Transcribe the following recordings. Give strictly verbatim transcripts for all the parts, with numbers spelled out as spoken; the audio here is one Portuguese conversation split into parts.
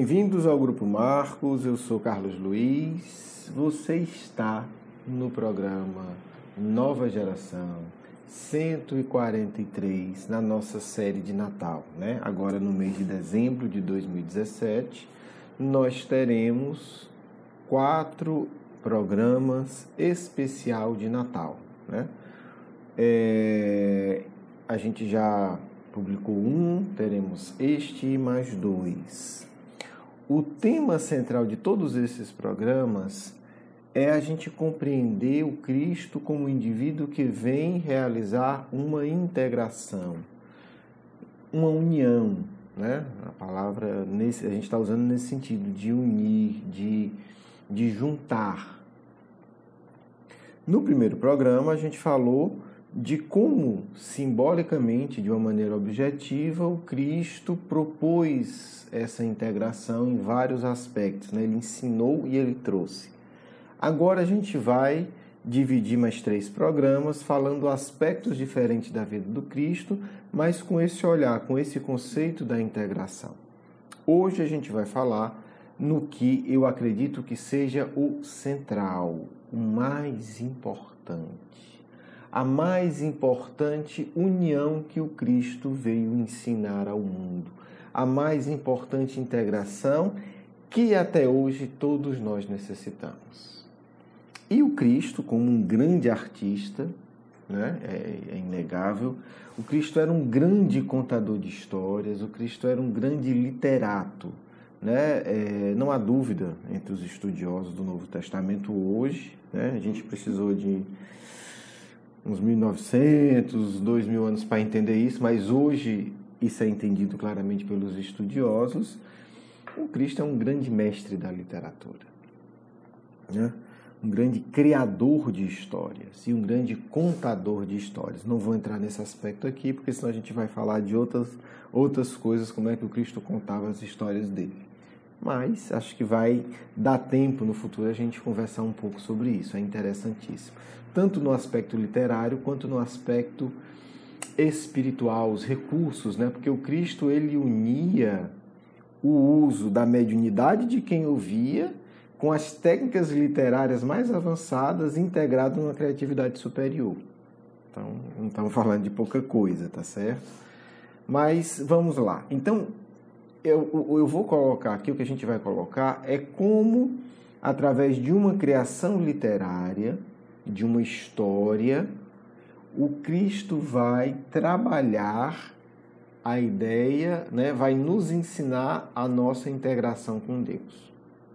Bem-vindos ao Grupo Marcos, eu sou Carlos Luiz. Você está no programa Nova Geração cento e quarenta e três, na nossa série de Natal, né? Agora no mês de dezembro de dois mil e dezessete, nós teremos quatro programas especial de Natal, né? É, a gente já publicou um, teremos este e mais dois. O tema central de todos esses programas é a gente compreender o Cristo como um indivíduo que vem realizar uma integração, uma união, né? A palavra nesse, a gente está usando nesse sentido, de unir, de, de juntar. No primeiro programa, a gente falou de como, simbolicamente, de uma maneira objetiva, o Cristo propôs essa integração em vários aspectos, né? Ele ensinou e ele trouxe. Agora a gente vai dividir mais três programas falando aspectos diferentes da vida do Cristo, mas com esse olhar, com esse conceito da integração. Hoje a gente vai falar no que eu acredito que seja o central, o mais importante. A mais importante união que o Cristo veio ensinar ao mundo. A mais importante integração que até hoje todos nós necessitamos. E o Cristo, como um grande artista, né, é, é inegável, o Cristo era um grande contador de histórias, o Cristo era um grande literato. Né? É, não há dúvida entre os estudiosos do Novo Testamento hoje, né? A gente precisou de uns mil e novecentos, dois mil anos para entender isso, mas hoje isso é entendido claramente pelos estudiosos. O Cristo é um grande mestre da literatura, né? Um grande criador de histórias e um grande contador de histórias. Não vou entrar nesse aspecto aqui, porque senão a gente vai falar de outras, outras coisas, como é que o Cristo contava as histórias dele. Mas acho que vai dar tempo no futuro a gente conversar um pouco sobre isso, é interessantíssimo. Tanto no aspecto literário, quanto no aspecto espiritual, os recursos, né? Porque o Cristo, ele unia o uso da mediunidade de quem ouvia com as técnicas literárias mais avançadas, integrado numa criatividade superior. Então, não estamos falando de pouca coisa, tá certo? Mas, vamos lá. Então, eu, eu vou colocar aqui, o que a gente vai colocar é como, através de uma criação literária, de uma história, o Cristo vai trabalhar a ideia, né, vai nos ensinar a nossa integração com Deus.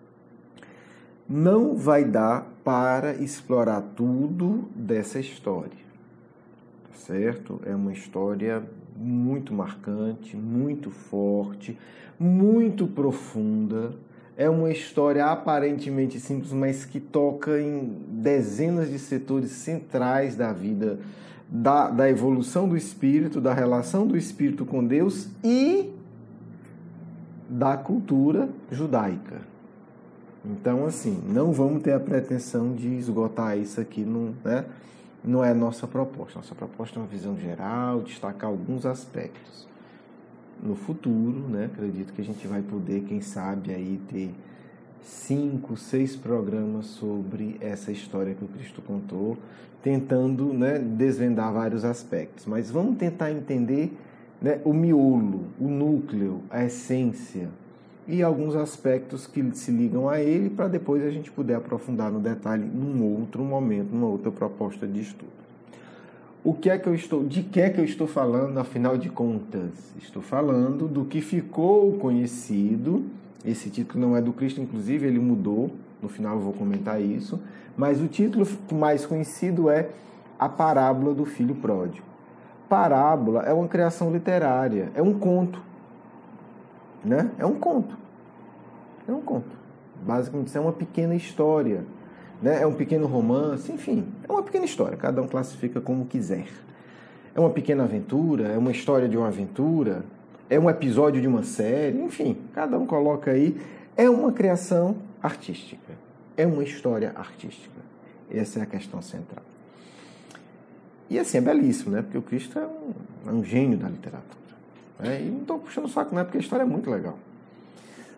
Não vai dar para explorar tudo dessa história, certo? É uma história muito marcante, muito forte, muito profunda. É uma história aparentemente simples, mas que toca em dezenas de setores centrais da vida, da, da evolução do espírito, da relação do espírito com Deus e da cultura judaica. Então, assim, não vamos ter a pretensão de esgotar isso aqui, não, né? Não é a nossa proposta. Nossa proposta é uma visão geral, destacar alguns aspectos. No futuro, né, acredito que a gente vai poder, quem sabe, aí ter cinco, seis programas sobre essa história que o Cristo contou, tentando, né, desvendar vários aspectos. Mas vamos tentar entender, né, o miolo, o núcleo, a essência e alguns aspectos que se ligam a ele, para depois a gente poder aprofundar no detalhe num outro momento, numa outra proposta de estudo. O que é que eu estou, de que é que eu estou falando, afinal de contas? Estou falando do que ficou conhecido. Esse título não é do Cristo, inclusive, ele mudou, no final eu vou comentar isso, mas o título mais conhecido é A Parábola do Filho Pródigo. Parábola é uma criação literária, é um conto, né? É um conto. É um conto. Basicamente, é uma pequena história, né? É um pequeno romance, enfim, é uma pequena história, cada um classifica como quiser. É uma pequena aventura, é uma história de uma aventura, é um episódio de uma série, enfim, cada um coloca aí. É uma criação artística, é uma história artística. Essa é a questão central. E assim, é belíssimo, né? Porque o Cristo é um, é um gênio da literatura. Né? E não estou puxando o saco, não é porque a história é muito legal.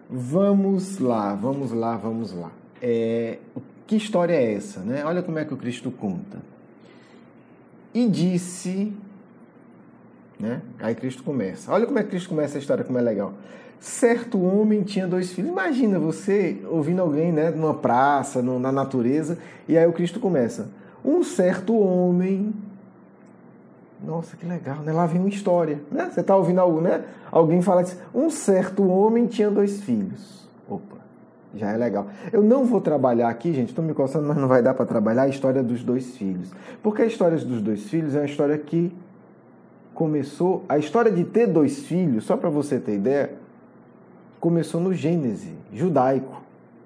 Vamos lá, vamos lá, vamos lá. É, que história é essa, né? Olha como é que o Cristo conta. E disse, né? Aí Cristo começa. Olha como é que Cristo começa a história, como é legal. Certo homem tinha dois filhos. Imagina você ouvindo alguém, né, numa praça, no, na natureza, e aí o Cristo começa. Um certo homem... Nossa, que legal, né? Lá vem uma história, né? Você está ouvindo algo, né? Alguém fala assim, um certo homem tinha dois filhos. Opa, já é legal. Eu não vou trabalhar aqui, gente, estou me coçando, mas não vai dar para trabalhar a história dos dois filhos. Porque a história dos dois filhos é uma história que começou... A história de ter dois filhos, só para você ter ideia, começou no Gênesis judaico.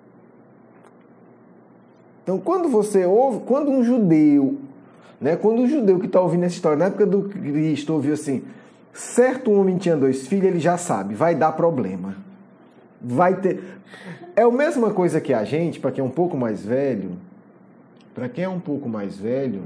Então, quando você ouve, quando um judeu... Né? Quando o judeu que está ouvindo essa história, na época do Cristo, ouviu assim, certo homem tinha dois filhos, ele já sabe, vai dar problema. Vai ter... É a mesma coisa que a gente, para quem é um pouco mais velho, para quem é um pouco mais velho,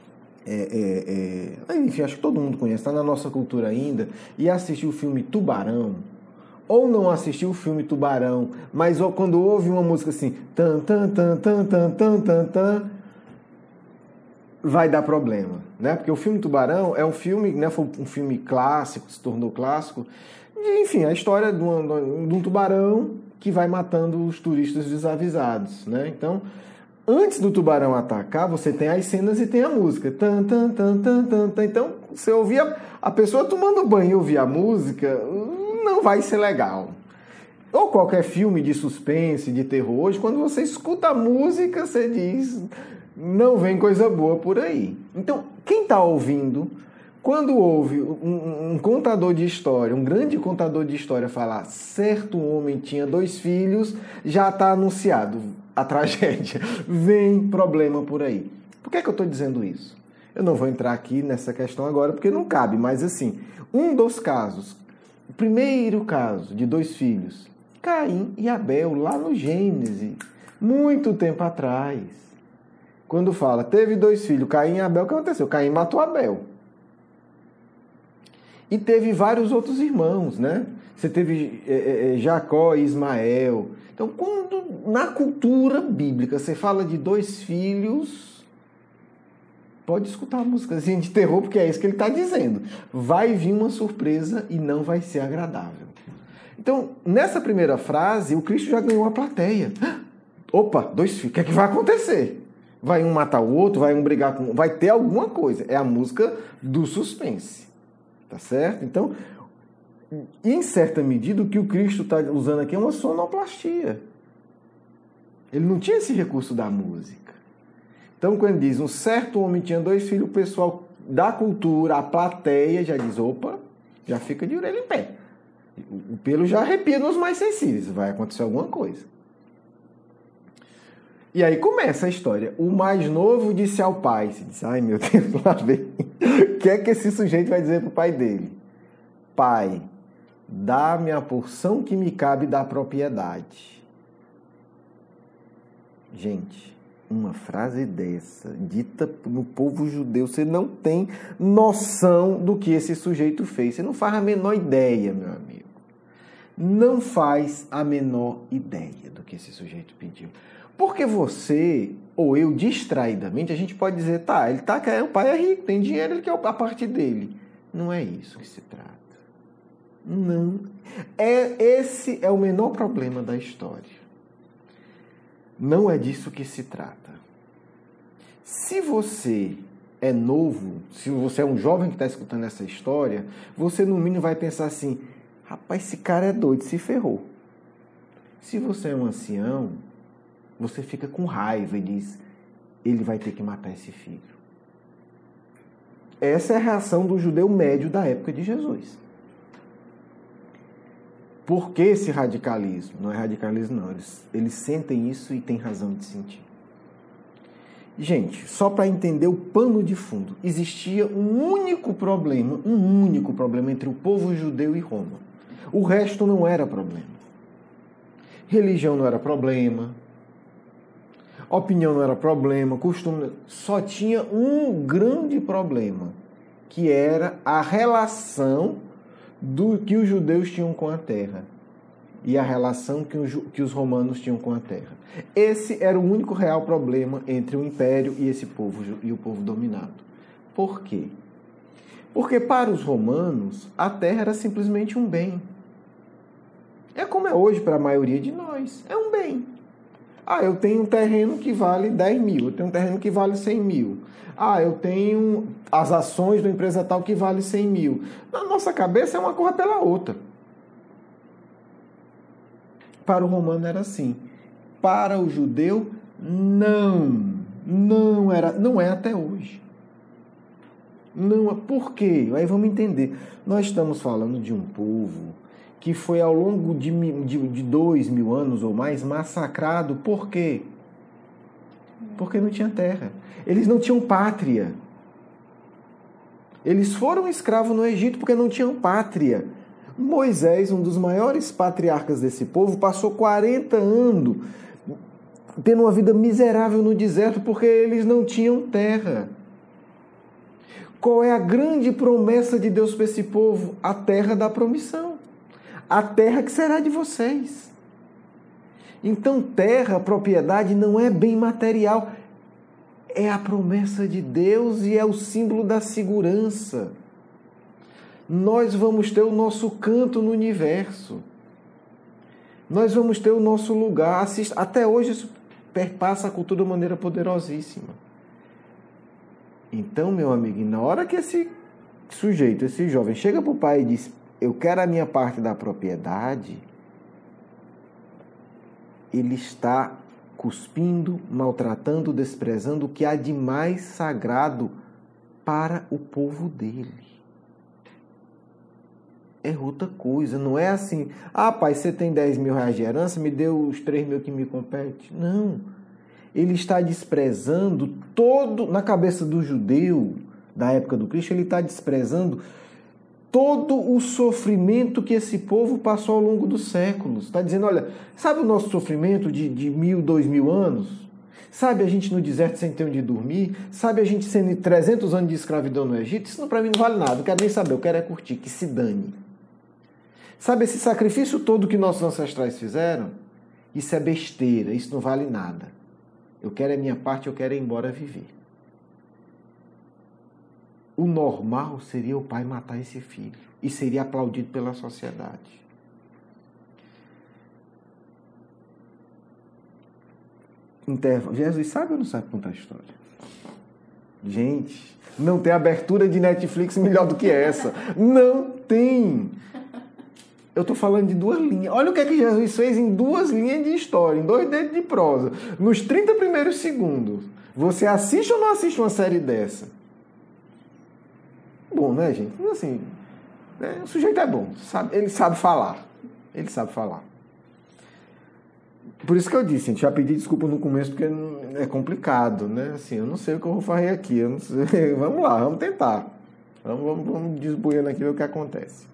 é, é, é... enfim, acho que todo mundo conhece, está na nossa cultura ainda, e assistiu o filme Tubarão, ou não assistiu o filme Tubarão, mas quando ouve uma música assim, tan, tan, tan, tan, tan, tan, tan, tan, vai dar problema, né? Porque o filme Tubarão é um filme, né? Foi um filme clássico, se tornou clássico. E, enfim, a história de um, de um tubarão que vai matando os turistas desavisados, né? Então, antes do tubarão atacar, você tem as cenas e tem a música. Tan, tan, tan, tan, tan, tan. Então, você ouvia a pessoa tomando banho e ouvir a música, não vai ser legal. Ou qualquer filme de suspense, de terror, hoje, quando você escuta a música, você diz... Não vem coisa boa por aí. Então, quem está ouvindo, quando ouve um, um contador de história, um grande contador de história falar certo homem tinha dois filhos, já está anunciado a tragédia. Vem problema por aí. Por que é que eu estou dizendo isso? Eu não vou entrar aqui nessa questão agora, porque não cabe, mas assim, um dos casos, o primeiro caso de dois filhos, Caim e Abel, lá no Gênesis, muito tempo atrás. Quando fala, teve dois filhos, Caim e Abel, o que aconteceu? Caim matou Abel. E teve vários outros irmãos, né? Você teve é, é, Jacó e Ismael. Então, quando na cultura bíblica você fala de dois filhos, pode escutar a músicazinha de terror, porque é isso que ele está dizendo. Vai vir uma surpresa e não vai ser agradável. Então, nessa primeira frase, o Cristo já ganhou a plateia. Opa, dois filhos, o que é que vai acontecer? Vai um matar o outro, vai um brigar com... Vai ter alguma coisa. É a música do suspense. Tá certo? Então, em certa medida, o que o Cristo está usando aqui é uma sonoplastia. Ele não tinha esse recurso da música. Então, quando diz, um certo homem tinha dois filhos, o pessoal da cultura, a plateia, já diz, opa, já fica de orelha em pé. O pelo já arrepia nos mais sensíveis. Vai acontecer alguma coisa. E aí começa a história. O mais novo disse ao pai, se disse, ai meu Deus, lá vem. O que é que esse sujeito vai dizer para o pai dele? Pai, dá-me a porção que me cabe da propriedade. Gente, uma frase dessa, dita no povo judeu, você não tem noção do que esse sujeito fez. Você não faz a menor ideia, meu amigo. Não faz a menor ideia do que esse sujeito pediu. Porque você, ou eu, distraidamente, a gente pode dizer, tá, ele tá querendo, o pai é rico, tem dinheiro, ele quer a parte dele. Não é isso que se trata. Não. É, esse é o menor problema da história. Não é disso que se trata. Se você é novo, se você é um jovem que está escutando essa história, você no mínimo vai pensar assim, rapaz, esse cara é doido, se ferrou. Se você é um ancião, você fica com raiva e diz, ele vai ter que matar esse filho. Essa é a reação do judeu médio da época de Jesus. Por que esse radicalismo? Não é radicalismo, não. Eles, eles sentem isso e têm razão de sentir. Gente, só para entender o pano de fundo, existia um único problema, um único problema entre o povo judeu e Roma. O resto não era problema. Religião não era problema. Opinião não era problema, costume... Só tinha um grande problema, que era a relação do que os judeus tinham com a terra. e a relação que os, que os romanos tinham com a terra. Esse era o único real problema entre o império e esse povo e o povo dominado. Por quê? Porque para os romanos a terra era simplesmente um bem. É como é hoje para a maioria de nós, é um bem. Ah, eu tenho um terreno que vale dez mil, eu tenho um terreno que vale cem mil. Ah, eu tenho as ações da empresa tal que vale cem mil. Na nossa cabeça é uma coisa pela outra. Para o romano era assim. Para o judeu, não. Não era, não é até hoje. Não, por quê? Aí vamos entender. Nós estamos falando de um povo que foi ao longo de, de, de dois mil anos ou mais massacrado. Por quê? Porque não tinha terra. Eles não tinham pátria. Eles foram escravos no Egito porque não tinham pátria. Moisés, um dos maiores patriarcas desse povo, passou quarenta anos tendo uma vida miserável no deserto porque eles não tinham terra. Qual é a grande promessa de Deus para esse povo? A terra da promissão. A terra que será de vocês. Então, terra, propriedade, não é bem material. É a promessa de Deus e é o símbolo da segurança. Nós vamos ter o nosso canto no universo. Nós vamos ter o nosso lugar. Até hoje isso perpassa a cultura de uma maneira poderosíssima. Então, meu amigo, na hora que esse sujeito, esse jovem, chega para o pai e diz: eu quero a minha parte da propriedade, ele está cuspindo, maltratando, desprezando o que há de mais sagrado para o povo dele. É outra coisa, não é assim: ah, pai, você tem dez mil reais de herança, me deu os três mil que me compete. Não. Ele está desprezando todo, na cabeça do judeu da época do Cristo, ele está desprezando todo o sofrimento que esse povo passou ao longo dos séculos. Está dizendo: olha, sabe o nosso sofrimento de, de mil, dois mil anos? Sabe a gente no deserto sem ter onde dormir? Sabe a gente sendo trezentos anos de escravidão no Egito? Isso para mim não vale nada, não quero nem saber, eu quero é curtir, que se dane. Sabe esse sacrifício todo que nossos ancestrais fizeram? Isso é besteira, isso não vale nada. Eu quero a minha parte, eu quero ir embora viver. O normal seria o pai matar esse filho e seria aplaudido pela sociedade. Intervalo. Jesus sabe ou não sabe contar a história? Gente, não tem abertura de Netflix melhor do que essa. Não tem. Eu estou falando de duas linhas. Olha o que é que Jesus fez em duas linhas de história, em dois dedos de prosa. Nos trinta primeiros segundos. Você assiste ou não assiste uma série dessa? Bom, né, gente? Assim, é, o sujeito é bom. Sabe, ele sabe falar. Ele sabe falar. Por isso que eu disse, gente, já pedi desculpa no começo, porque é complicado, né? Assim, eu não sei o que eu vou fazer aqui. Eu não sei. Vamos lá, vamos tentar. Vamos, vamos, vamos desbuiando aqui ver o que acontece.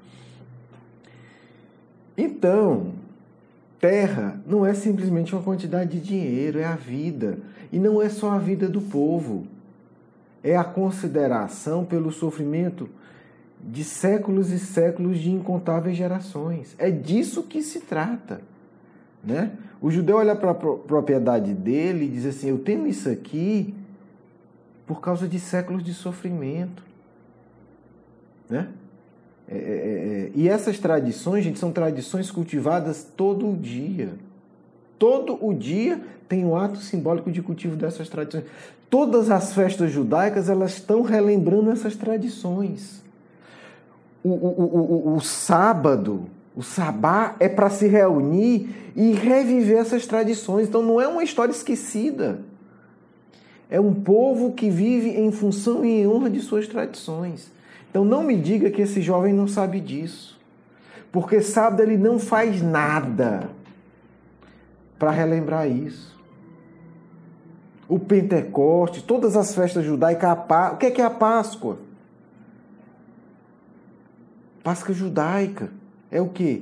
Então, terra não é simplesmente uma quantidade de dinheiro, é a vida. E não é só a vida do povo. É a consideração pelo sofrimento de séculos e séculos de incontáveis gerações. É disso que se trata, né? O judeu olha para a propriedade dele e diz assim: eu tenho isso aqui por causa de séculos de sofrimento, né? É, é, é, e essas tradições, gente, são tradições cultivadas todo o dia. Todo o dia tem um ato simbólico de cultivo dessas tradições. Todas as festas judaicas, elas estão relembrando essas tradições. O, o, o, o, o sábado, o sabá, é para se reunir e reviver essas tradições. Então não é uma história esquecida. É um povo que vive em função e em honra de suas tradições. Então não me diga que esse jovem não sabe disso. Porque sábado ele não faz nada para relembrar isso. O Pentecoste, todas as festas judaicas, a Pá... o que é, que é a Páscoa? Páscoa judaica é o quê?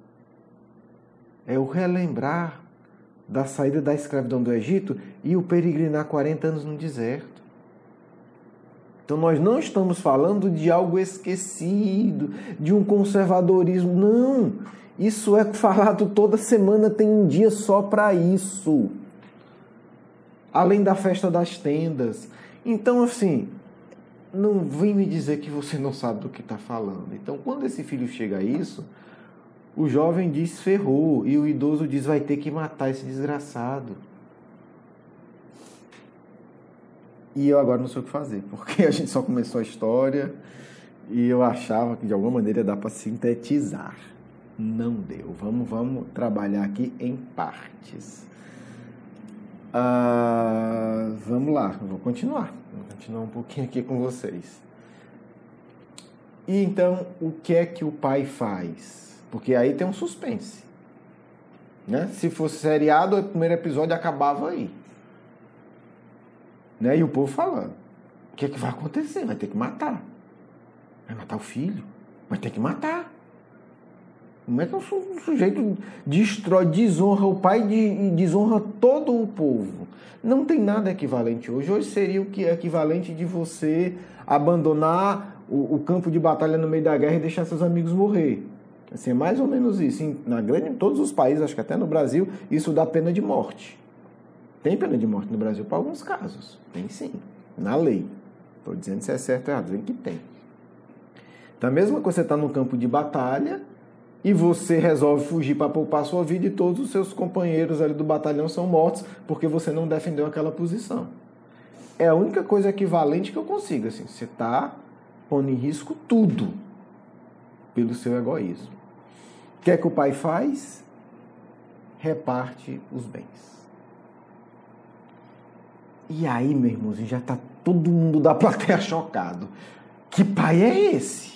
É o relembrar da saída da escravidão do Egito e o peregrinar quarenta anos no deserto. Então nós não estamos falando de algo esquecido, de um conservadorismo, não. Isso é falado toda semana, tem um dia só para isso. Além da festa das tendas. Então, assim, não vem me dizer que você não sabe do que está falando. Então, quando esse filho chega a isso, o jovem diz ferrou e o idoso diz vai ter que matar esse desgraçado. E eu agora não sei o que fazer, porque a gente só começou a história e eu achava que de alguma maneira dá para sintetizar. Não deu. Vamos, vamos trabalhar aqui em partes. Ah, vamos lá, eu vou continuar. Vou continuar um pouquinho aqui com vocês. E então, o que é que o pai faz? Porque aí tem um suspense. Né? Se fosse seriado, o primeiro episódio acabava aí. Né? E o povo falando. O que é que vai acontecer? Vai ter que matar. Vai matar o filho. Vai ter que matar. Como é que o sujeito destrói, desonra o pai e desonra todo o povo? Não tem nada equivalente hoje. Hoje seria o que é equivalente de você abandonar o, o campo de batalha no meio da guerra e deixar seus amigos morrer. Assim, é mais ou menos isso. Em, na grande, em todos os países, acho que até no Brasil, isso dá pena de morte. Tem pena de morte no Brasil para alguns casos. Tem sim, na lei. Estou dizendo se é certo ou errado, dizendo que tem. Então, mesmo que você está no campo de batalha e você resolve fugir para poupar sua vida e todos os seus companheiros ali do batalhão são mortos porque você não defendeu aquela posição. É a única coisa equivalente que eu consigo. Assim, você está pondo em risco tudo pelo seu egoísmo. O que é que o pai faz? Reparte os bens. E aí, meu irmãozinho, já está todo mundo da plateia chocado. Que pai é esse?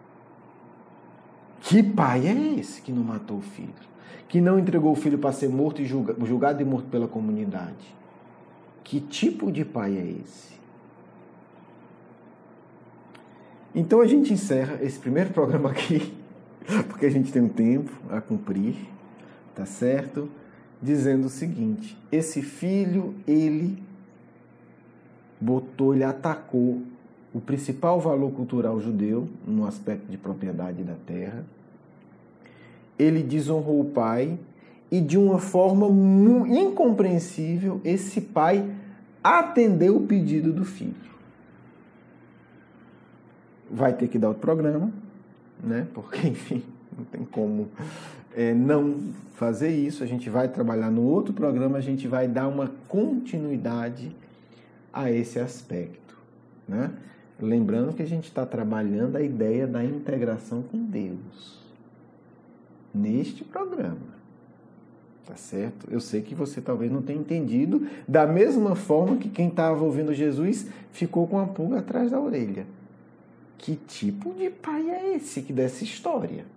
Que pai é esse que não matou o filho? Que não entregou o filho para ser morto e julga, julgado e morto pela comunidade? Que tipo de pai é esse? Então a gente encerra esse primeiro programa aqui, porque a gente tem um tempo a cumprir, tá certo? Dizendo o seguinte, esse filho, ele botou, ele atacou o principal valor cultural judeu, no aspecto de propriedade da terra. Ele desonrou o pai e, de uma forma incompreensível, esse pai atendeu o pedido do filho. Vai ter que dar outro programa, né? Porque, enfim, não tem como é, não fazer isso. A gente vai trabalhar no outro programa, a gente vai dar uma continuidade a esse aspecto, né? Lembrando que a gente está trabalhando a ideia da integração com Deus neste programa, tá certo? Eu sei que você talvez não tenha entendido, da mesma forma que quem estava ouvindo Jesus ficou com a pulga atrás da orelha. Que tipo de pai é esse que dessa história?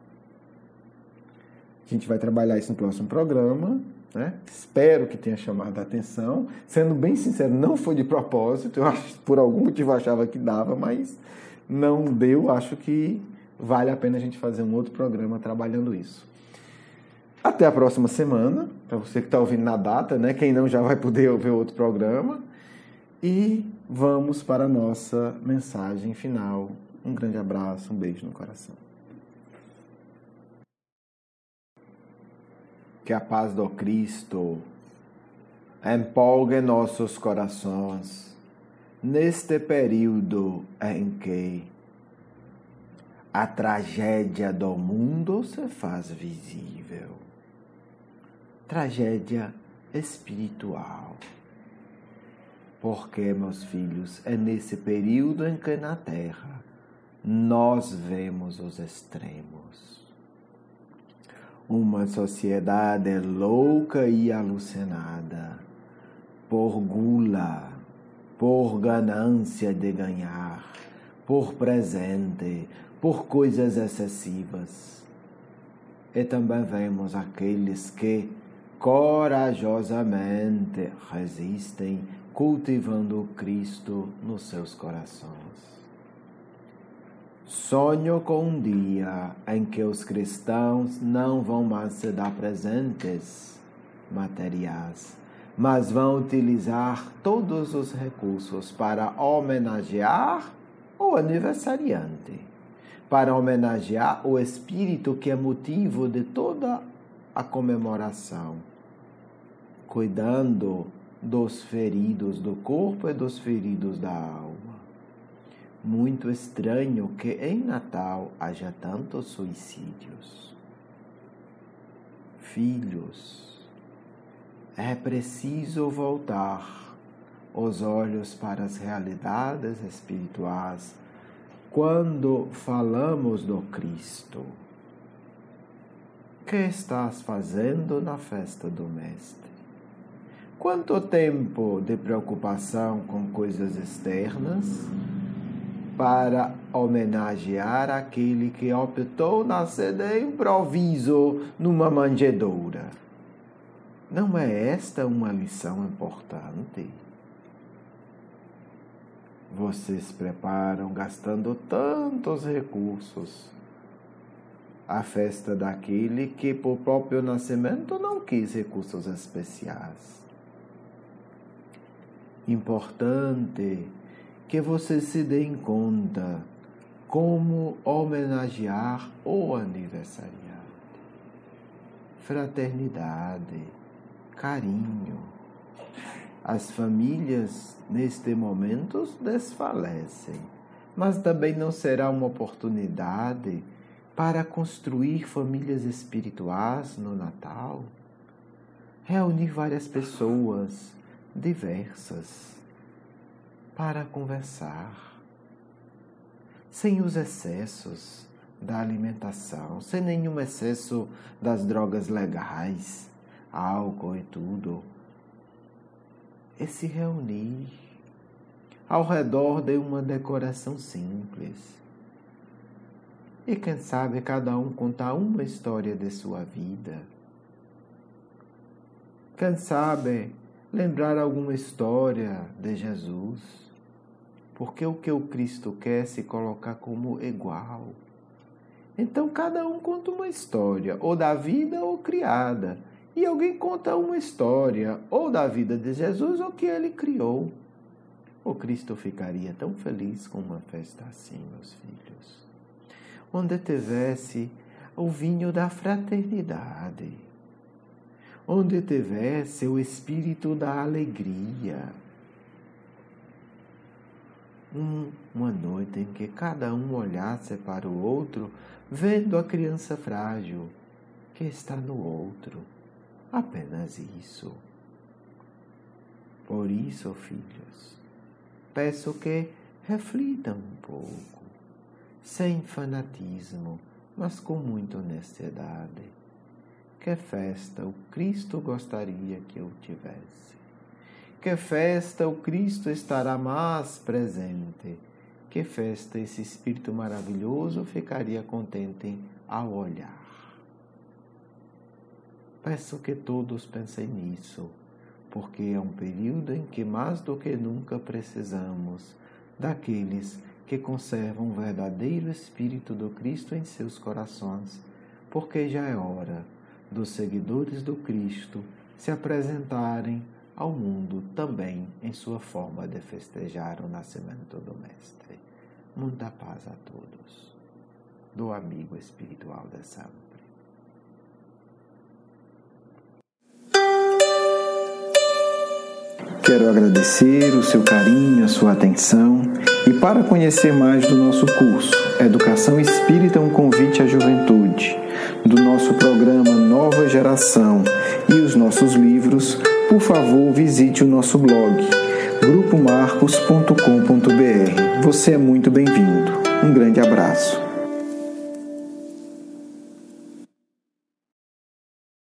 A gente vai trabalhar isso no próximo programa, né? Espero que tenha chamado a atenção. Sendo bem sincero, não foi de propósito. Eu acho, por algum motivo eu achava que dava, mas não deu. Acho que vale a pena a gente fazer um outro programa trabalhando isso. Até a próxima semana, para você que está ouvindo na data, né? Quem não já vai poder ouvir outro programa. E vamos para a nossa mensagem final. Um grande abraço, um beijo no coração. Que a paz do Cristo empolgue nossos corações neste período em que a tragédia do mundo se faz visível. Tragédia espiritual. Porque, meus filhos, é nesse período em que na Terra nós vemos os extremos. Uma sociedade louca e alucinada por gula, por ganância de ganhar, por presente, por coisas excessivas. E também vemos aqueles que corajosamente resistem, cultivando o Cristo nos seus corações. Sonho com um dia em que os cristãos não vão mais se dar presentes materiais, mas vão utilizar todos os recursos para homenagear o aniversariante. para homenagear o Espírito que é motivo de toda a comemoração, cuidando dos feridos do corpo e dos feridos da alma. Muito estranho que em Natal haja tantos suicídios. Filhos, é preciso voltar os olhos para as realidades espirituais quando falamos do Cristo. O que estás fazendo na festa do Mestre? Quanto tempo de preocupação com coisas externas para homenagear aquele que optou nascer de improviso numa manjedoura? Não é esta uma lição importante? Vocês preparam gastando tantos recursos a festa daquele que por próprio nascimento não quis recursos especiais. Importante que vocês se deem conta como homenagear o aniversariante. Fraternidade, carinho. As famílias, neste momento, desfalecem, mas também não será uma oportunidade para construir famílias espirituais no Natal? Reunir várias pessoas diversas para conversar, sem os excessos da alimentação, sem nenhum excesso das drogas legais, álcool e tudo. E se reunir ao redor de uma decoração simples. E quem sabe cada um contar uma história de sua vida. Quem sabe lembrar alguma história de Jesus. Porque o que o Cristo quer é se colocar como igual. Então cada um conta uma história, ou da vida ou criada. E alguém conta uma história, ou da vida de Jesus, ou que ele criou. O Cristo ficaria tão feliz com uma festa assim, meus filhos. Onde tivesse o vinho da fraternidade. Onde tivesse o espírito da alegria. Um, uma noite em que cada um olhasse para o outro, vendo a criança frágil que está no outro. Apenas isso. Por isso, filhos, peço que reflitam um pouco, sem fanatismo, mas com muita honestidade. Que festa o Cristo gostaria que eu tivesse? Que festa o Cristo estará mais presente? Que festa esse Espírito maravilhoso ficaria contente ao olhar? Peço que todos pensem nisso, porque é um período em que mais do que nunca precisamos daqueles que conservam o verdadeiro Espírito do Cristo em seus corações, porque já é hora dos seguidores do Cristo se apresentarem ao mundo também em sua forma de festejar o nascimento do Mestre. Muita paz a todos, do amigo espiritual de sempre. Quero agradecer o seu carinho, a sua atenção e para conhecer mais do nosso curso Educação Espírita, um convite à juventude, do nosso programa Nova Geração e os nossos livros, por favor visite o nosso blog grupo marcos ponto com ponto b r. Você é muito bem-vindo. Um grande abraço.